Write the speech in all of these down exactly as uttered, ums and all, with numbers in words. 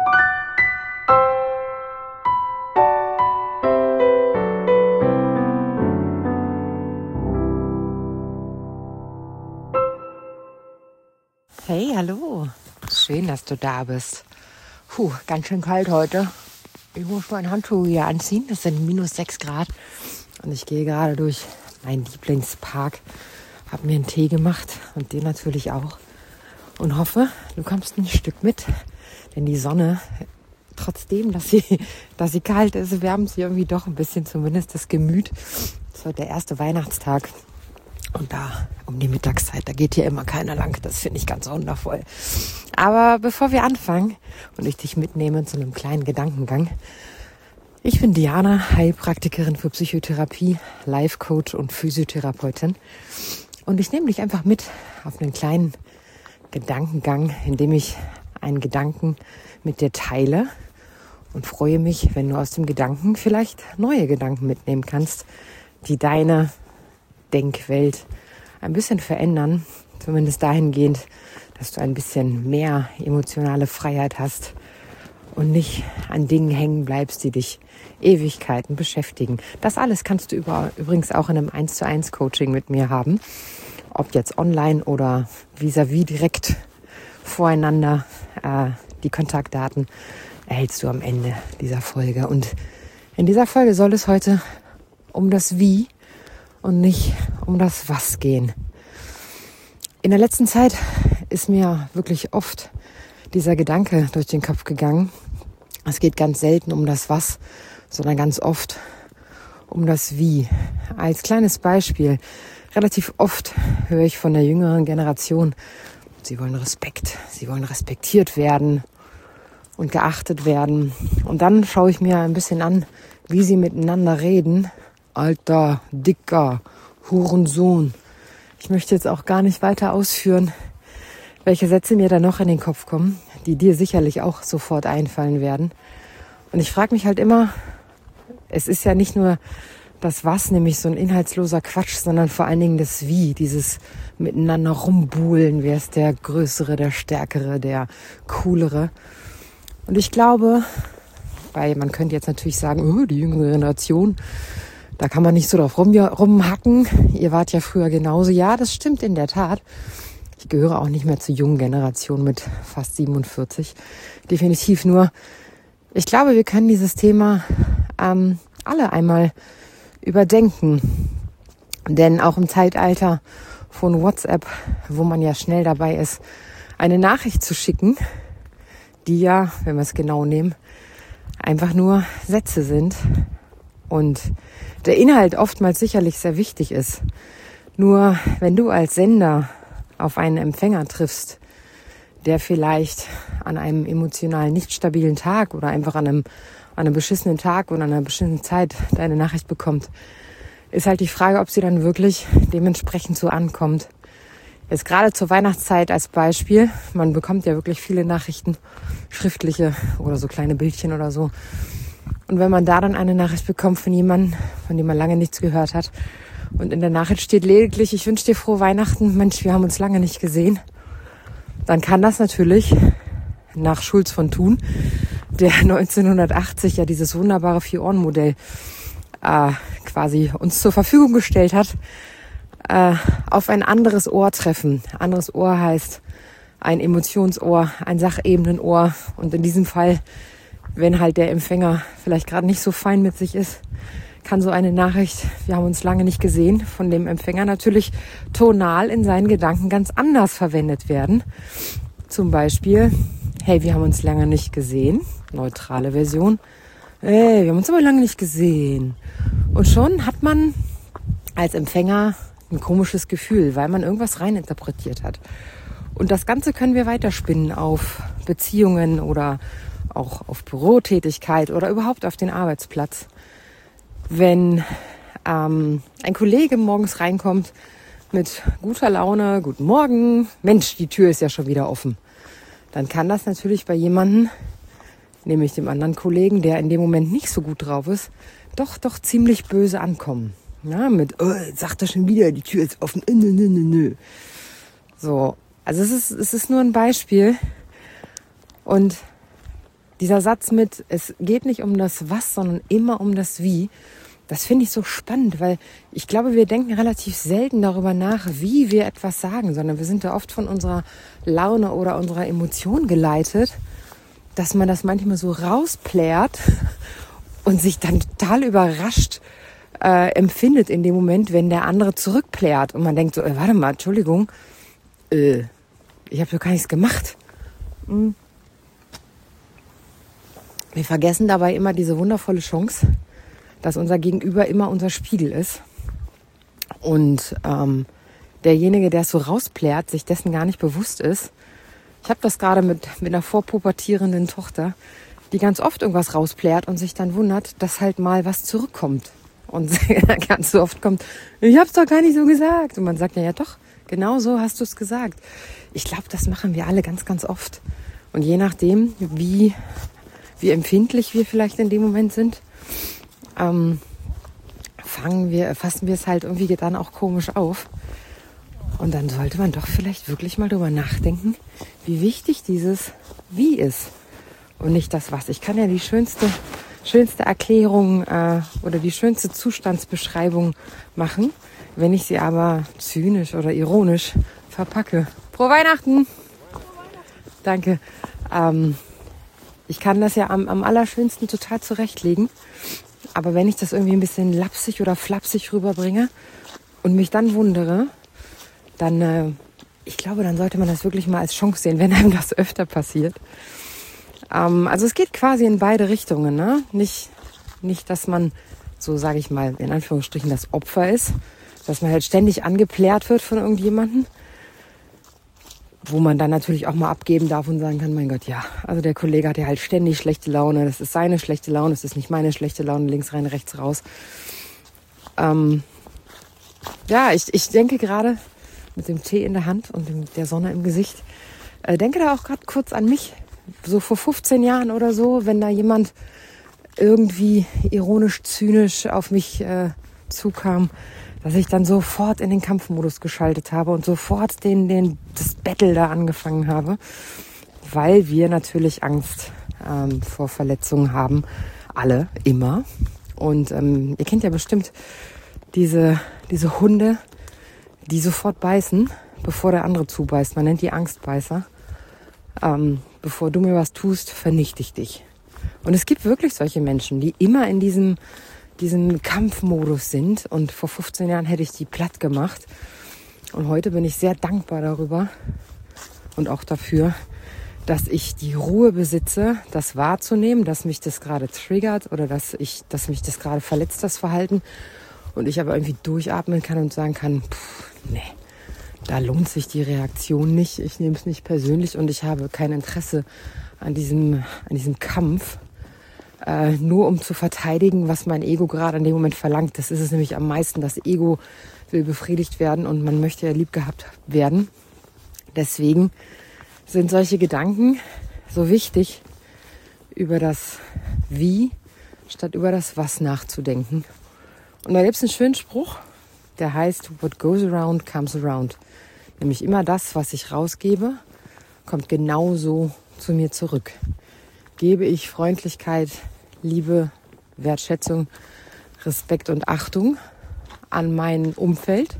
Hey, hallo. Schön, dass du da bist. Puh, ganz schön kalt heute. Ich muss meinen Handschuh hier anziehen. Das sind minus sechs Grad. Und ich gehe gerade durch meinen Lieblingspark. Habe mir einen Tee gemacht und den natürlich auch. Und hoffe, du kommst ein Stück mit. Denn die Sonne, trotzdem, dass sie, dass sie kalt ist, wärmt sie irgendwie doch ein bisschen, zumindest das Gemüt. Das ist heute der erste Weihnachtstag. Und da um die Mittagszeit, da geht hier immer keiner lang. Das finde ich ganz wundervoll. Aber bevor wir anfangen und ich dich mitnehme zu einem kleinen Gedankengang. Ich bin Diana, Heilpraktikerin für Psychotherapie, Life-Coach und Physiotherapeutin. Und ich nehme dich einfach mit auf einen kleinen Gedankengang, in dem ich einen Gedanken mit dir teile und freue mich, wenn du aus dem Gedanken vielleicht neue Gedanken mitnehmen kannst, die deine Denkwelt ein bisschen verändern, zumindest dahingehend, dass du ein bisschen mehr emotionale Freiheit hast und nicht an Dingen hängen bleibst, die dich Ewigkeiten beschäftigen. Das alles kannst du über, übrigens auch in einem eins zu eins Coaching mit mir haben, ob jetzt online oder vis-à-vis direkt voreinander. Äh, die Kontaktdaten erhältst du am Ende dieser Folge. Und in dieser Folge soll es heute um das Wie und nicht um das Was gehen. In der letzten Zeit ist mir wirklich oft dieser Gedanke durch den Kopf gegangen. Es geht ganz selten um das Was, sondern ganz oft um das Wie. Als kleines Beispiel, relativ oft höre ich von der jüngeren Generation, sie wollen Respekt, sie wollen respektiert werden und geachtet werden. Und dann schaue ich mir ein bisschen an, wie sie miteinander reden. Alter, dicker, Hurensohn. Ich möchte jetzt auch gar nicht weiter ausführen, welche Sätze mir da noch in den Kopf kommen, die dir sicherlich auch sofort einfallen werden. Und ich frage mich halt immer, es ist ja nicht nur das Was, nämlich so ein inhaltsloser Quatsch, sondern vor allen Dingen das Wie, dieses miteinander rumbuhlen, wer ist der Größere, der Stärkere, der Coolere. Und ich glaube, weil man könnte jetzt natürlich sagen, oh, die jüngere Generation, da kann man nicht so drauf rum, rumhacken. Ihr wart ja früher genauso. Ja, das stimmt in der Tat. Ich gehöre auch nicht mehr zur jungen Generation mit fast siebenundvierzig. Definitiv nur. Ich glaube, wir können dieses Thema ähm, alle einmal überdenken. Denn auch im Zeitalter von WhatsApp, wo man ja schnell dabei ist, eine Nachricht zu schicken, die ja, wenn wir es genau nehmen, einfach nur Sätze sind und der Inhalt oftmals sicherlich sehr wichtig ist. Nur wenn du als Sender auf einen Empfänger triffst, der vielleicht an einem emotional nicht stabilen Tag oder einfach an einem, an einem beschissenen Tag oder an einer bestimmten Zeit deine Nachricht bekommt, ist halt die Frage, ob sie dann wirklich dementsprechend so ankommt. Jetzt gerade zur Weihnachtszeit als Beispiel, man bekommt ja wirklich viele Nachrichten, schriftliche oder so kleine Bildchen oder so. Und wenn man da dann eine Nachricht bekommt von jemandem, von dem man lange nichts gehört hat, und in der Nachricht steht lediglich, ich wünsche dir frohe Weihnachten, Mensch, wir haben uns lange nicht gesehen, dann kann das natürlich nach Schulz von Thun, der neunzehnhundertachtzig ja dieses wunderbare Vier-Ohren-Modell äh, quasi uns zur Verfügung gestellt hat, äh, auf ein anderes Ohr treffen. Anderes Ohr heißt ein Emotionsohr, ein Sachebenen-Ohr. Und in diesem Fall, wenn halt der Empfänger vielleicht gerade nicht so fein mit sich ist, kann so eine Nachricht, wir haben uns lange nicht gesehen, von dem Empfänger natürlich tonal in seinen Gedanken ganz anders verwendet werden. Zum Beispiel, hey, wir haben uns lange nicht gesehen, neutrale Version. Hey, wir haben uns aber lange nicht gesehen. Und schon hat man als Empfänger ein komisches Gefühl, weil man irgendwas reininterpretiert hat. Und das Ganze können wir weiterspinnen auf Beziehungen oder auch auf Bürotätigkeit oder überhaupt auf den Arbeitsplatz. Wenn ähm, ein Kollege morgens reinkommt mit guter Laune, guten Morgen, Mensch, die Tür ist ja schon wieder offen, dann kann das natürlich bei jemandem, nämlich dem anderen Kollegen, der in dem Moment nicht so gut drauf ist, doch, doch ziemlich böse ankommen. Ja, mit, oh, sagt er schon wieder, die Tür ist offen, nö, nö, nö, nö. So, also es ist, es ist nur ein Beispiel. Und dieser Satz mit, es geht nicht um das Was, sondern immer um das Wie, das finde ich so spannend, weil ich glaube, wir denken relativ selten darüber nach, wie wir etwas sagen, sondern wir sind da oft von unserer Laune oder unserer Emotion geleitet, dass man das manchmal so rausplärt und sich dann total überrascht äh, empfindet in dem Moment, wenn der andere zurückplärt und man denkt so, äh, warte mal, Entschuldigung, äh, ich habe doch gar nichts gemacht. Hm. Wir vergessen dabei immer diese wundervolle Chance, dass unser Gegenüber immer unser Spiegel ist. Und ähm, derjenige, der es so rausplärt, sich dessen gar nicht bewusst ist. Ich habe das gerade mit, mit einer vorpubertierenden Tochter, die ganz oft irgendwas rausplärt und sich dann wundert, dass halt mal was zurückkommt. Und ganz so oft kommt, ich habe es doch gar nicht so gesagt. Und man sagt, ja, ja doch, genau so hast du es gesagt. Ich glaube, das machen wir alle ganz, ganz oft. Und je nachdem, wie, wie empfindlich wir vielleicht in dem Moment sind, ähm, fangen wir, fassen wir es halt irgendwie dann auch komisch auf. Und dann sollte man doch vielleicht wirklich mal drüber nachdenken, wie wichtig dieses Wie ist und nicht das Was. Ich kann ja die schönste, schönste Erklärung äh, oder die schönste Zustandsbeschreibung machen, wenn ich sie aber zynisch oder ironisch verpacke. Frohe Weihnachten! Danke. Ähm, ich kann das ja am, am allerschönsten total zurechtlegen. Aber wenn ich das irgendwie ein bisschen lapsig oder flapsig rüberbringe und mich dann wundere, dann, äh, ich glaube, dann sollte man das wirklich mal als Chance sehen, wenn einem das öfter passiert. Ähm, also es geht quasi in beide Richtungen, ne? Nicht, nicht, dass man, so sage ich mal, in Anführungsstrichen das Opfer ist, dass man halt ständig angeplärt wird von irgendjemandem, wo man dann natürlich auch mal abgeben darf und sagen kann, mein Gott, ja, also der Kollege hat ja halt ständig schlechte Laune, das ist seine schlechte Laune, das ist nicht meine schlechte Laune, links rein, rechts raus. Ähm, ja, ich, ich denke gerade mit dem Tee in der Hand und dem, der Sonne im Gesicht, äh, denke da auch gerade kurz an mich, so vor fünfzehn Jahren oder so, wenn da jemand irgendwie ironisch, zynisch auf mich äh, zukam, dass ich dann sofort in den Kampfmodus geschaltet habe und sofort den, den, das Battle da angefangen habe, weil wir natürlich Angst ähm, vor Verletzungen haben, alle, immer. Und ähm, ihr kennt ja bestimmt diese, diese Hunde, die sofort beißen, bevor der andere zubeißt. Man nennt die Angstbeißer. Ähm, bevor du mir was tust, vernichte ich dich. Und es gibt wirklich solche Menschen, die immer in diesem diesen Kampfmodus sind. Und vor fünfzehn Jahren hätte ich die platt gemacht. Und heute bin ich sehr dankbar darüber und auch dafür, dass ich die Ruhe besitze, das wahrzunehmen, dass mich das gerade triggert oder dass ich, dass mich das gerade verletzt, das Verhalten. Und ich aber irgendwie durchatmen kann und sagen kann, pff, nee, da lohnt sich die Reaktion nicht. Ich nehme es nicht persönlich und ich habe kein Interesse an diesem, an diesem Kampf. Äh, nur um zu verteidigen, was mein Ego gerade in dem Moment verlangt. Das ist es nämlich am meisten. Das Ego will befriedigt werden und man möchte ja lieb gehabt werden. Deswegen sind solche Gedanken so wichtig, über das Wie statt über das Was nachzudenken. Und da gibt es einen schönen Spruch, der heißt, what goes around comes around. Nämlich immer das, was ich rausgebe, kommt genauso zu mir zurück. Gebe ich Freundlichkeit, Liebe, Wertschätzung, Respekt und Achtung an mein Umfeld,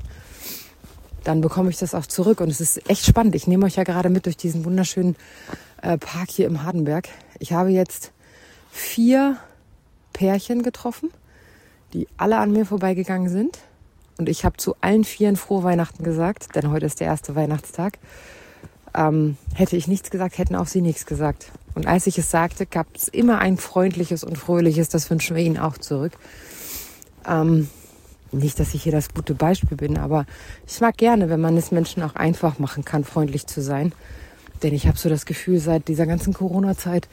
dann bekomme ich das auch zurück. Und es ist echt spannend. Ich nehme euch ja gerade mit durch diesen wunderschönen äh, Park hier im Hardenberg. Ich habe jetzt vier Pärchen getroffen, die alle an mir vorbeigegangen sind. Und ich habe zu allen vieren frohe Weihnachten gesagt, denn heute ist der erste Weihnachtstag. Ähm, hätte ich nichts gesagt, hätten auch sie nichts gesagt. Und als ich es sagte, gab es immer ein freundliches und fröhliches, das wünschen wir ihnen auch zurück. Ähm, nicht, dass ich hier das gute Beispiel bin, aber ich mag gerne, wenn man es Menschen auch einfach machen kann, freundlich zu sein. Denn ich habe so das Gefühl, seit dieser ganzen Corona-Zeit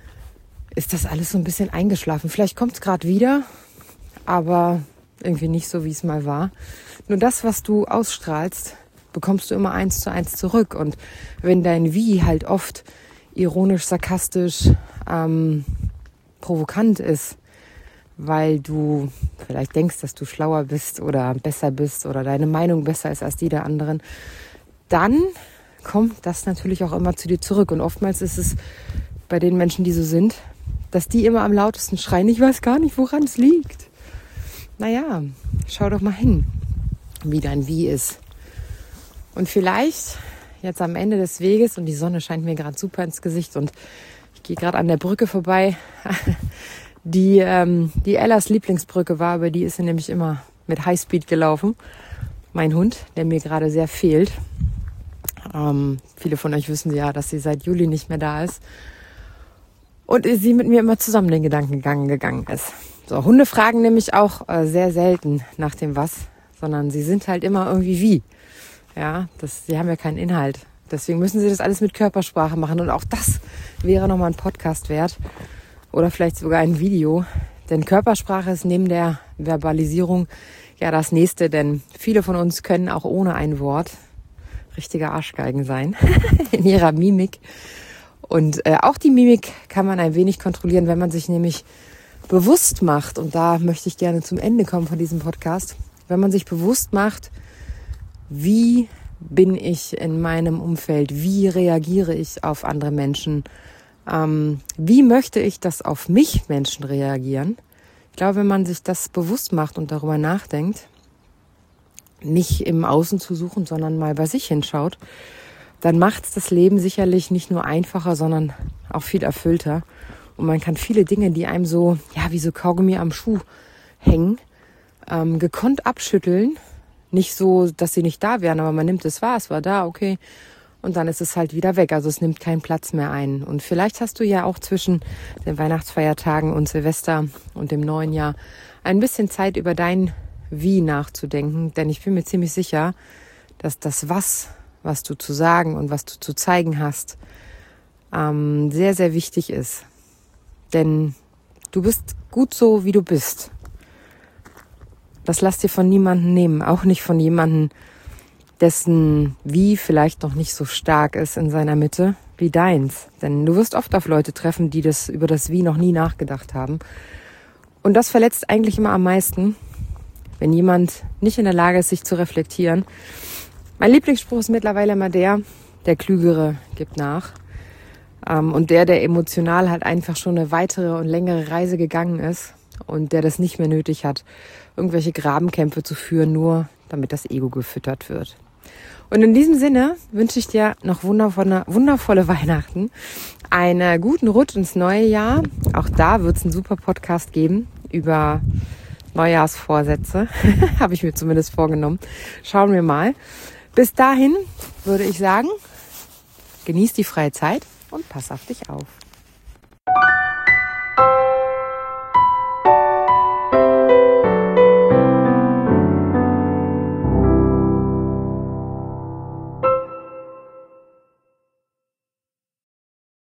ist das alles so ein bisschen eingeschlafen. Vielleicht kommt es gerade wieder, aber irgendwie nicht so, wie es mal war. Nur das, was du ausstrahlst, bekommst du immer eins zu eins zurück. Und wenn dein Wie halt oft ironisch, sarkastisch, ähm, provokant ist, weil du vielleicht denkst, dass du schlauer bist oder besser bist oder deine Meinung besser ist als die der anderen, dann kommt das natürlich auch immer zu dir zurück. Und oftmals ist es bei den Menschen, die so sind, dass die immer am lautesten schreien. Ich weiß gar nicht, woran es liegt. Naja, schau doch mal hin, wie dein Wie ist. Und vielleicht jetzt am Ende des Weges, und die Sonne scheint mir gerade super ins Gesicht und ich gehe gerade an der Brücke vorbei, die, ähm, die Ellas Lieblingsbrücke war, über die ist sie nämlich immer mit Highspeed gelaufen. Mein Hund, der mir gerade sehr fehlt. Ähm, viele von euch wissen ja, dass sie seit Juli nicht mehr da ist. Und sie mit mir immer zusammen den Gedankengang gegangen ist. So, Hunde fragen nämlich auch äh, sehr selten nach dem Was, sondern sie sind halt immer irgendwie wie. Ja, das, sie haben ja keinen Inhalt. Deswegen müssen sie das alles mit Körpersprache machen. Und auch das wäre nochmal ein Podcast wert. Oder vielleicht sogar ein Video. Denn Körpersprache ist neben der Verbalisierung ja das Nächste. Denn viele von uns können auch ohne ein Wort richtige Arschgeigen sein in ihrer Mimik. Und äh, auch die Mimik kann man ein wenig kontrollieren, wenn man sich nämlich bewusst macht. Und da möchte ich gerne zum Ende kommen von diesem Podcast. Wenn man sich bewusst macht, wie bin ich in meinem Umfeld? Wie reagiere ich auf andere Menschen? Ähm, wie möchte ich, dass auf mich Menschen reagieren? Ich glaube, wenn man sich das bewusst macht und darüber nachdenkt, nicht im Außen zu suchen, sondern mal bei sich hinschaut, dann macht es das Leben sicherlich nicht nur einfacher, sondern auch viel erfüllter. Und man kann viele Dinge, die einem so, ja, wie so Kaugummi am Schuh hängen, ähm, gekonnt abschütteln. Nicht so, dass sie nicht da wären, aber man nimmt es wahr, es war da, okay. Und dann ist es halt wieder weg. Also es nimmt keinen Platz mehr ein. Und vielleicht hast du ja auch zwischen den Weihnachtsfeiertagen und Silvester und dem neuen Jahr ein bisschen Zeit über dein Wie nachzudenken. Denn ich bin mir ziemlich sicher, dass das Was, was du zu sagen und was du zu zeigen hast, ähm, sehr, sehr wichtig ist. Denn du bist gut so, wie du bist. Das lass dir von niemandem nehmen, auch nicht von jemandem, dessen Wie vielleicht noch nicht so stark ist in seiner Mitte wie deins. Denn du wirst oft auf Leute treffen, die das über das Wie noch nie nachgedacht haben. Und das verletzt eigentlich immer am meisten, wenn jemand nicht in der Lage ist, sich zu reflektieren. Mein Lieblingsspruch ist mittlerweile immer der, der Klügere gibt nach. Und der, der emotional halt einfach schon eine weitere und längere Reise gegangen ist und der das nicht mehr nötig hat, irgendwelche Grabenkämpfe zu führen, nur damit das Ego gefüttert wird. Und in diesem Sinne wünsche ich dir noch wundervolle, wundervolle Weihnachten, einen guten Rutsch ins neue Jahr. Auch da wird es einen super Podcast geben über Neujahrsvorsätze. Habe ich mir zumindest vorgenommen. Schauen wir mal. Bis dahin würde ich sagen, genieß die freie Zeit und pass auf dich auf.